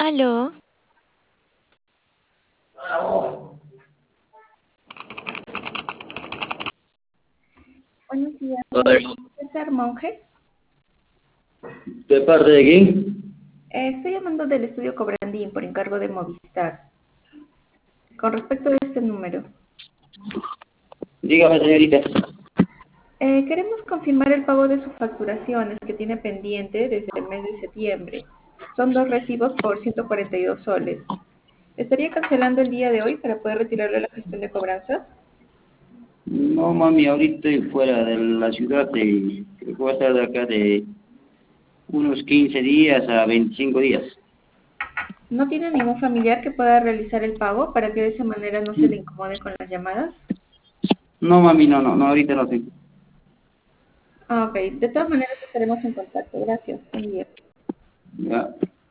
Aló, Buenos días, A ver, César Monge. ¿de parte de quién? Estoy llamando del estudio Cobrandín por encargo de Movistar. Con respecto a este número, Dígame, señorita. queremos confirmar el pago de sus facturaciones que tiene pendiente desde el mes de septiembre. Son dos recibos por 142 soles. ¿Estaría cancelando el día de hoy para poder retirarle la gestión de cobranza? No, mami, ahorita estoy fuera de la ciudad y creo que voy a estar de acá de unos 15 días a 25 días. ¿No tiene ningún familiar que pueda realizar el pago para que de esa manera no se le incomode con las llamadas? No, mami, no, ahorita no tengo. Ah, ok. De todas maneras estaremos en contacto. Gracias. Buen día. Ya.